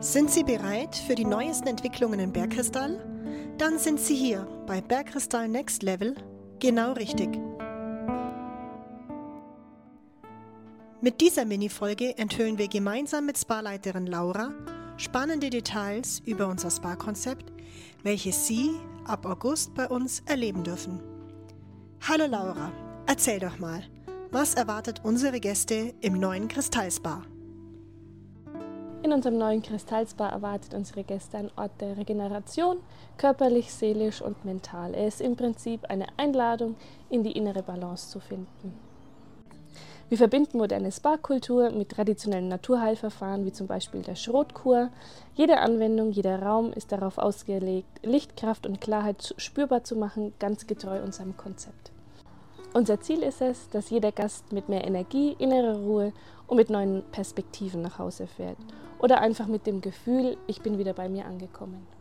Sind Sie bereit für die neuesten Entwicklungen in Bergkristall? Dann sind Sie hier bei Bergkristall Next Level genau richtig. Mit dieser Mini-Folge enthüllen wir gemeinsam mit Spa-Leiterin Laura spannende Details über unser Spa-Konzept, welches Sie ab August bei uns erleben dürfen. Hallo Laura, erzähl doch mal, was erwartet unsere Gäste im neuen Kristallspa? In unserem neuen Kristallspa erwartet unsere Gäste ein Ort der Regeneration, körperlich, seelisch und mental. Er ist im Prinzip eine Einladung, in die innere Balance zu finden. Wir verbinden moderne Spa-Kultur mit traditionellen Naturheilverfahren, wie zum Beispiel der Schrotkur. Jede Anwendung, jeder Raum ist darauf ausgelegt, Licht, Kraft und Klarheit spürbar zu machen, ganz getreu unserem Konzept. Unser Ziel ist es, dass jeder Gast mit mehr Energie, innerer Ruhe und mit neuen Perspektiven nach Hause fährt. Oder einfach mit dem Gefühl, ich bin wieder bei mir angekommen.